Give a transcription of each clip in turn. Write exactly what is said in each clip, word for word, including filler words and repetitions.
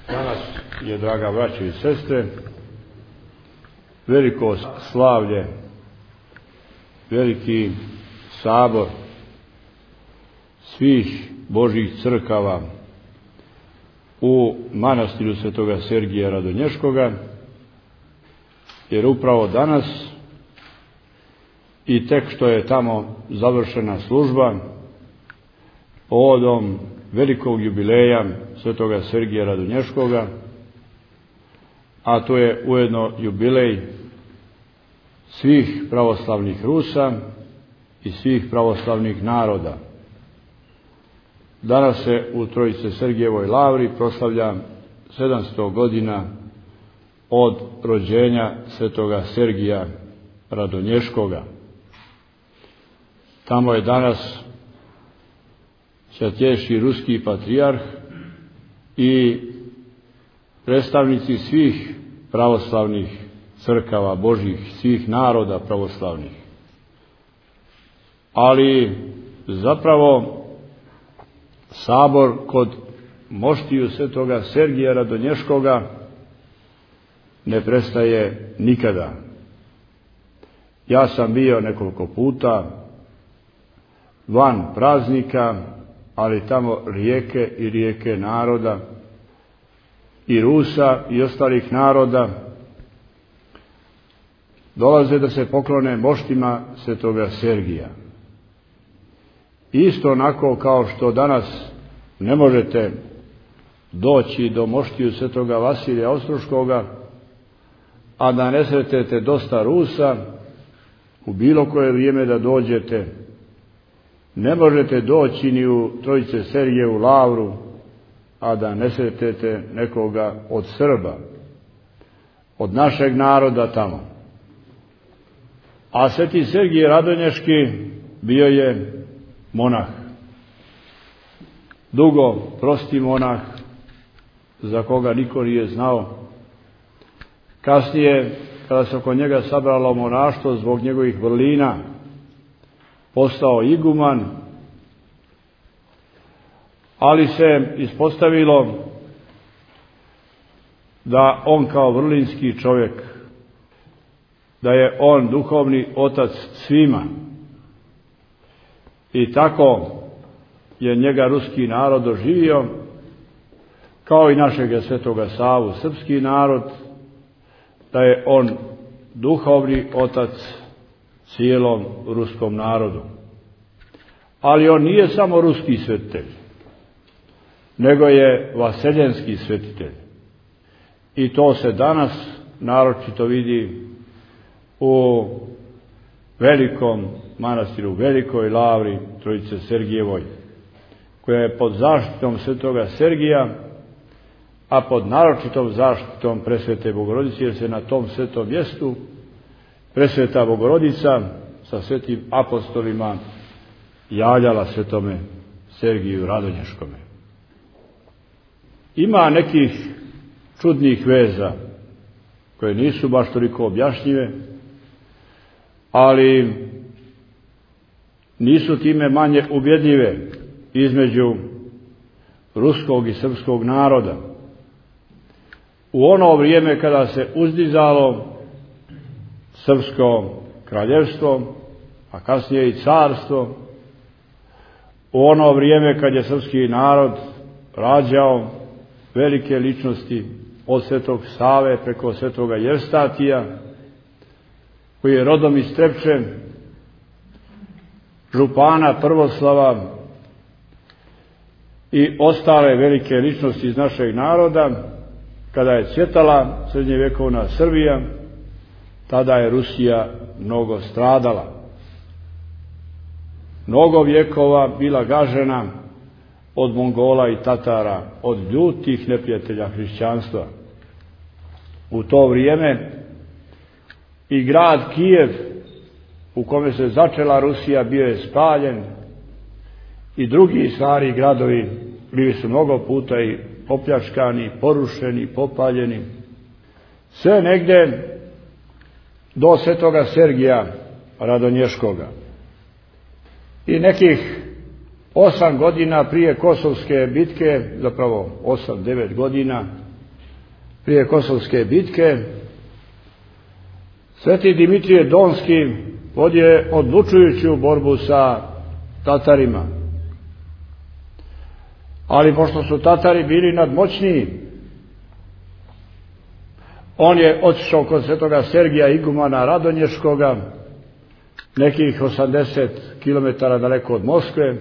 Danas je, draga braćo i sestre, veliko slavlje, veliki sabor svih Božjih crkava u manastiru Svetoga Sergija Radonješkoga, jer upravo danas i tek što je tamo završena služba povodom velikog jubileja Svetoga Sergija Radonješkoga, a to je ujedno jubilej svih pravoslavnih Rusa i svih pravoslavnih naroda. Danas se u Trojice Sergijevoj lavri proslavlja sedamsto godina od rođenja Svetoga Sergija Radonješkoga. Tamo je danas Svjetejši ruski patrijarh i predstavnici svih pravoslavnih crkava Božjih, svih naroda pravoslavnih. Ali zapravo sabor kod moštiju Svetoga Sergija Radonješkoga ne prestaje nikada. Ja sam bio nekoliko puta van praznika, ali tamo rijeke i rijeke naroda i Rusa i ostalih naroda dolaze da se poklone moštima Svetoga Sergija. Isto onako kao što danas ne možete doći do moštiju Svetoga Vasilija Ostroškoga, a da ne sretete dosta Rusa, u bilo koje vrijeme da dođete, ne možete doći ni u Trojice Sergijevu lavru, a da ne sretete nekoga od Srba, od našeg naroda tamo. A Sveti Sergij Radonješki bio je monah. Dugo prosti monah, za koga niko nije znao. Kasnije, kada se oko njega sabralo monaštvo zbog njegovih vrlina, postao iguman, ali se ispostavilo da on kao vrlinski čovjek, da je on duhovni otac svima. I tako je njega ruski narod doživio, kao i našega Svetoga Savu srpski narod, da je on duhovni otac cijelom ruskom narodu. Ali on nije samo ruski svetitelj, nego je vaseljenski svetitelj. I to se danas naročito vidi u velikom manastiru, velikoj lavri Trojice Sergijevoj, koja je pod zaštitom Svetoga Sergija, a pod naročitom zaštitom Presvete Bogorodice, jer se na tom svetom mjestu Presveta Bogorodica sa svetim apostolima javljala Svetome Sergiju Radonješkome. Ima nekih čudnih veza koje nisu baš toliko objašnjive, ali nisu time manje ubjedljive između ruskog i srpskog naroda. U ono vrijeme kada se uzdizalo srpsko kraljevstvo, a kasnije i carstvo, u ono vrijeme kad je srpski narod rađao velike ličnosti od Svetog Save preko Svetoga Jevstatija, koji je rodom iz Trepče, župana Prvoslava i ostale velike ličnosti iz našeg naroda, kada je cvjetala srednjevjekovna Srbija, tada je Rusija mnogo stradala. Mnogo vjekova bila gažena od Mongola i Tatara, od ljutih neprijatelja hrišćanstva. U to vrijeme i grad Kijev, u kome se začela Rusija, bio je spaljen, i drugi stari gradovi bili su mnogo puta i opljačkani, porušeni, popaljeni. Sve negdje do Svetoga Sergija Radonješkoga. I nekih osam godina prije Kosovske bitke, zapravo osam, devet godina, prije Kosovske bitke, sveti Dimitrije Donski vodio je odlučujuću borbu sa Tatarima. Ali pošto su Tatari bili nadmoćniji, on je otišao kod svetoga Sergija igumana Radonješkoga, nekih osamdeset kilometara daleko od Moskve,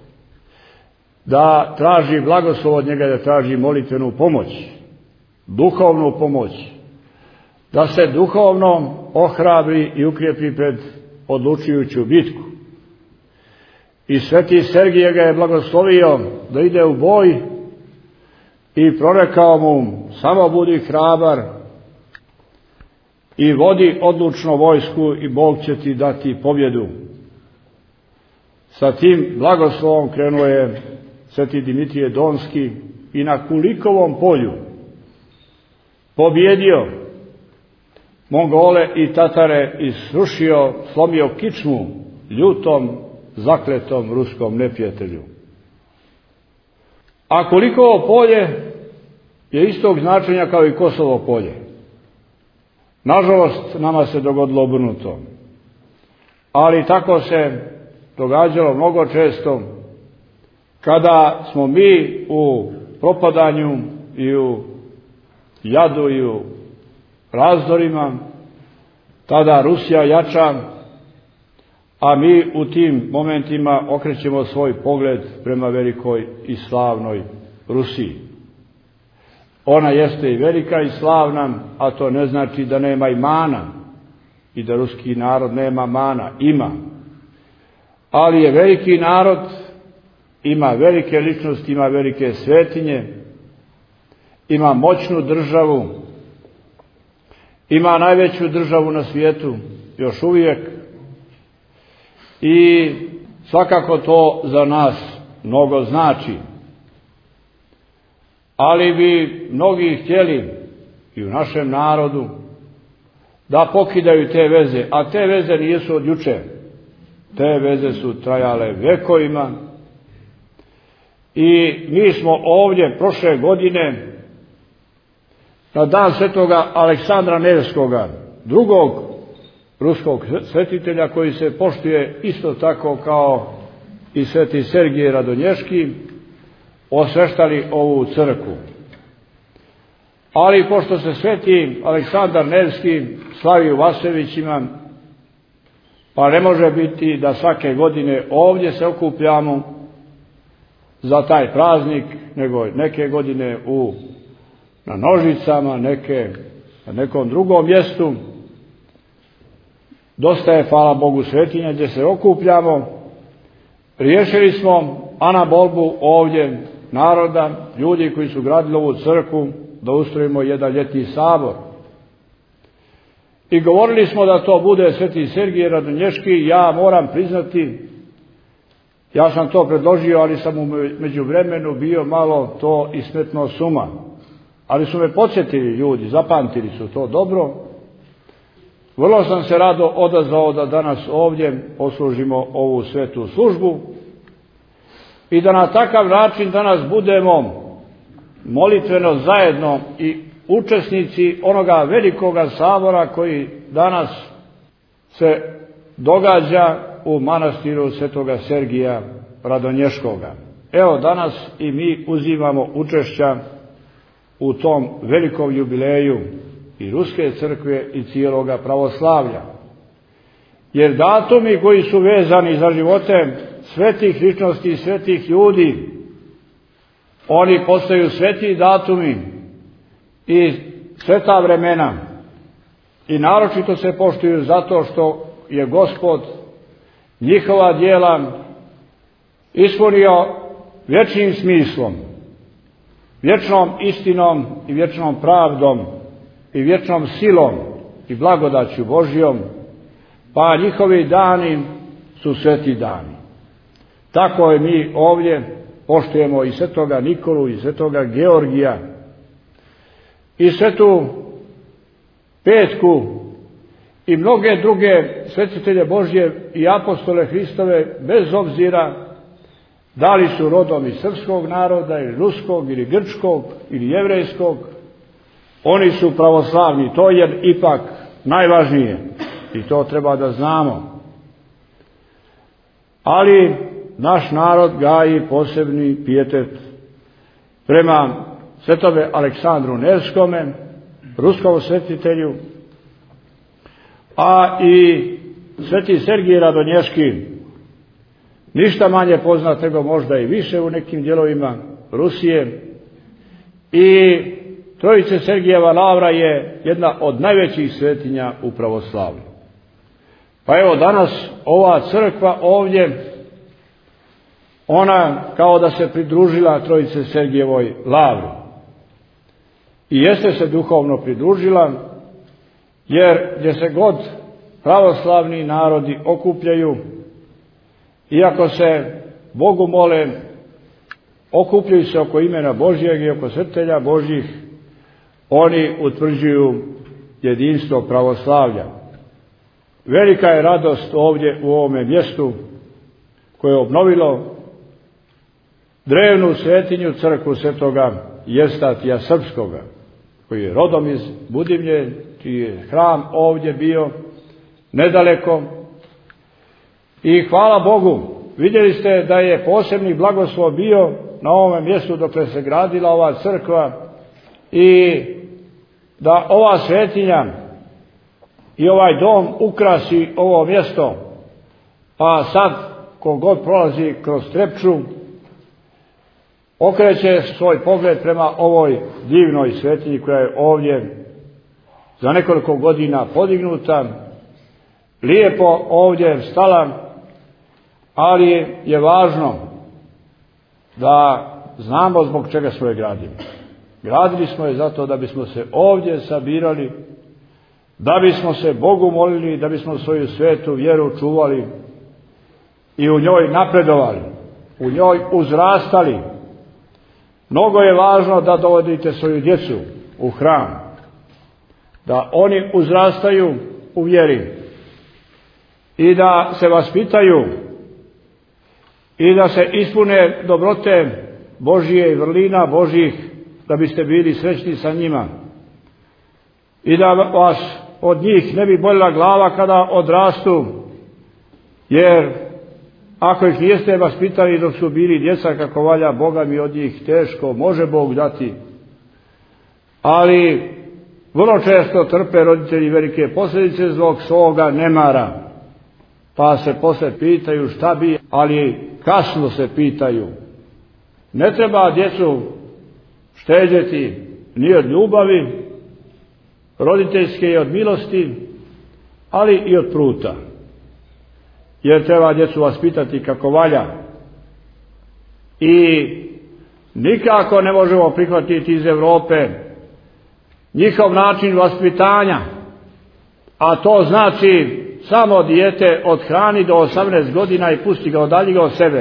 da traži blagoslov od njega, da traži molitvenu pomoć, duhovnu pomoć, da se duhovno ohrabri i ukrijepi pred odlučujuću bitku. I sveti Sergije ga je blagoslovio da ide u boj i prorekao mu: samo budi hrabar i vodi odlučno vojsku i Bog će ti dati pobjedu. Sa tim blagoslovom krenuo je sveti Dimitrije Donski i na Kulikovom polju pobjedio Mongole i Tatare i srušio, slomio kičmu ljutom, zakletom ruskom neprijatelju. A Kulikovo polje je istog značenja kao i Kosovo polje. Nažalost, nama se dogodilo obrnuto. Ali tako se događalo mnogo često, kada smo mi u propadanju i u jadu i u razdorima, tada Rusija jača, a mi u tim momentima okrećemo svoj pogled prema velikoj i slavnoj Rusiji. Ona jeste i velika i slavna, a to ne znači da nema i mana i da ruski narod nema mana. Ima. Ali je veliki narod, ima velike ličnosti, ima velike svetinje, ima moćnu državu, ima najveću državu na svijetu još uvijek i svakako to za nas mnogo znači. Ali bi mnogi htjeli i u našem narodu da pokidaju te veze, a te veze nisu od jučer. Te veze su trajale vekovima i mi smo ovdje prošle godine na dan svetoga Aleksandra Nevskoga, drugog ruskog svetitelja koji se poštuje isto tako kao i sveti Sergije Radonješki, osveštali ovu crkvu. Ali pošto se sveti Aleksandar Nevski slavi u Vasevićima, pa ne može biti da svake godine ovdje se okupljamo za taj praznik, nego neke godine u, na Nožicama, neke na nekom drugom mjestu. Dosta je, hvala Bogu, svetinja gdje se okupljamo. Riješili smo anabolbu ovdje naroda, ljudi koji su gradili ovu crkvu, da ustrojimo jedan ljetni sabor. I govorili smo da to bude sveti Sergije Radonješki. Ja moram priznati, ja sam to predložio, ali sam u međuvremenu bio malo to i smetno s uma. Ali su me podsjetili ljudi, zapamtili su to dobro. Vrlo sam se rado odazvao da danas ovdje poslužimo ovu svetu službu i da na takav način danas budemo molitveno zajedno i učesnici onoga velikoga sabora koji danas se događa u manastiru svetoga Sergija Radonješkoga. Evo, danas i mi uzimamo učešća u tom velikom jubileju i Ruske crkve i cijeloga pravoslavlja. Jer datumi koji su vezani za živote svetih ličnosti i svetih ljudi, oni postaju sveti datumi i sveta vremena i naročito se poštuju zato što je Gospod njihova djela ispunio vječnim smislom, vječnom istinom i vječnom pravdom i vječnom silom i blagodaću Božjom, pa njihovi dani su sveti dani. Tako je mi ovdje poštujemo i svetoga Nikolu i svetoga Georgija i svetu Petku i mnoge druge svetitelje Božje i apostole Hristove, bez obzira da li su rodom iz srpskog naroda ili ruskog ili grčkog ili jevrejskog, Oni su pravoslavni, to je ipak najvažnije i to treba da znamo. Ali naš narod gaji posebni pijetet prema svetome Aleksandru Nevskome, ruskom svetitelju, a i sveti Sergij Radonješki, ništa manje poznat nego možda i više u nekim dijelovima Rusije, i Trojice Sergijeva lavra je jedna od najvećih svetinja u pravoslavlju. Pa evo danas ova crkva ovdje, ona kao da se pridružila Trojice Sergijevoj lavri. I jeste se duhovno pridružila, jer gdje se god pravoslavni narodi okupljaju, iako se Bogu mole, okupljaju se oko imena Božjeg i oko svetitelja Božjih, oni utvrđuju jedinstvo pravoslavlja. Velika je radost ovdje u ovome mjestu koje je obnovilo drevnu svetinju crkvu svetoga Jestatija Srpskoga, koji je rodom iz Budimlje, čiji je hram ovdje bio nedaleko. I hvala Bogu, vidjeli ste da je posebni blagoslov bio na ovome mjestu dok se gradila ova crkva, i da ova svetinja i ovaj dom ukrasi ovo mjesto. Pa sad kogod prolazi kroz Trepču okreće svoj pogled prema ovoj divnoj svetinji koja je ovdje za nekoliko godina podignuta, lijepo ovdje stala, ali je važno da znamo zbog čega smo je gradili. Gradili smo je zato da bismo se ovdje sabirali, da bismo se Bogu molili, da bismo svoju svetu vjeru čuvali i u njoj napredovali, u njoj uzrastali. Mnogo je važno da dovodite svoju djecu u hram, da oni uzrastaju u vjeri i da se vaspitaju i da se ispune dobrote Božije i vrlina Božjih, da biste bili srećni sa njima i da vas od njih ne bi bolila glava kada odrastu, jer ako ih niste vaspitali dok su bili djeca kako valja, Boga mi od njih teško može Bog dati. Ali vrlo često trpe roditelji velike posljedice zbog svoga nemara, pa se poslije pitaju šta bi, ali kasno se pitaju. Ne treba djecu štedjeti ni od ljubavi roditeljske i od milosti, ali i od pruta, jer treba djecu vaspitati kako valja. I nikako ne možemo prihvatiti iz Europe njihov način vaspitanja, a to znači samo dijete odhrani do osamnaest godina i pusti ga, odalji ga od sebe.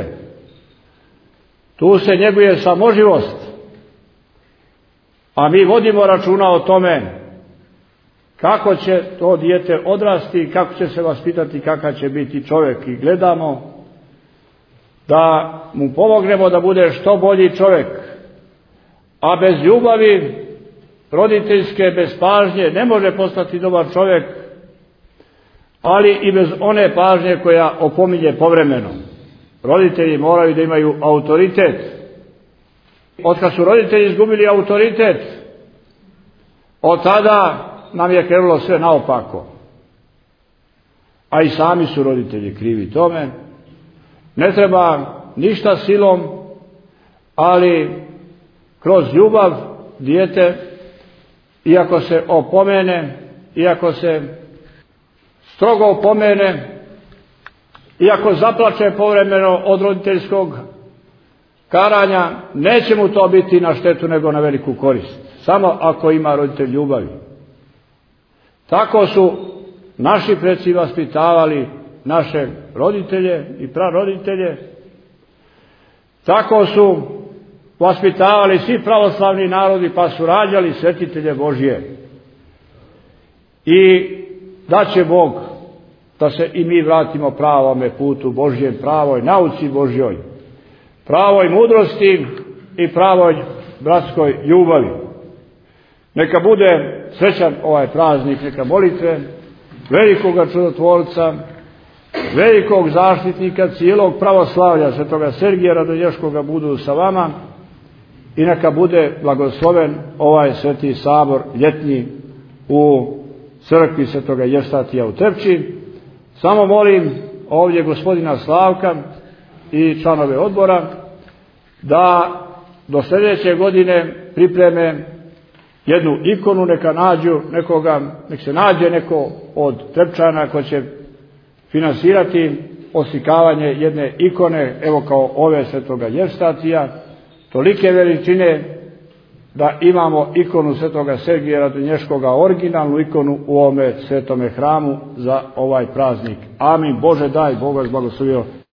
Tu se njeguje samoživost, a mi vodimo računa o tome kako će to dijete odrasti, kako će se vaspitati, kakav će biti čovjek, i gledamo da mu pomognemo da bude što bolji čovjek. A bez ljubavi roditeljske, bez pažnje ne može postati dobar čovjek, ali i bez one pažnje koja opominje povremeno. Roditelji moraju da imaju autoritet. Otkad su roditelji izgubili autoritet, od tada nam je krenulo sve naopako. A i sami su roditelji krivi tome. Ne treba ništa silom, ali kroz ljubav dijete, iako se opomene, iako se strogo opomene, iako zaplače povremeno od roditeljskog karanja, neće mu to biti na štetu nego na veliku korist. Samo ako ima roditelj ljubavi. Tako su naši preci vaspitavali naše roditelje i praroditelje. Tako su vaspitavali svi pravoslavni narodi, pa su rađali svetitelje Božje. I da će Bog da se i mi vratimo pravome putu Božjem, pravoj nauci Božjoj, pravoj mudrosti i pravoj bratskoj ljubavi. Neka bude srećan ovaj praznik, neka molite velikoga čudotvorca, velikog zaštitnika cijelog pravoslavlja, svetoga Sergija Radonješkoga budu sa vama i neka bude blagosloven ovaj sveti sabor ljetni u crkvi svetoga Jevstatija u Trepči. Samo molim ovdje gospodina Slavka i članove odbora da do sljedeće godine pripreme jednu ikonu, neka nađu nekoga, nek se nađe neko od Trepčana ko će finansirati oslikavanje jedne ikone, evo kao ove svetoga Jevstatija, tolike veličine da imamo ikonu svetoga Sergija Radonješkoga, originalnu ikonu u ovome svetome hramu za ovaj praznik. Amin. Bože daj, Bog vas blagoslovio.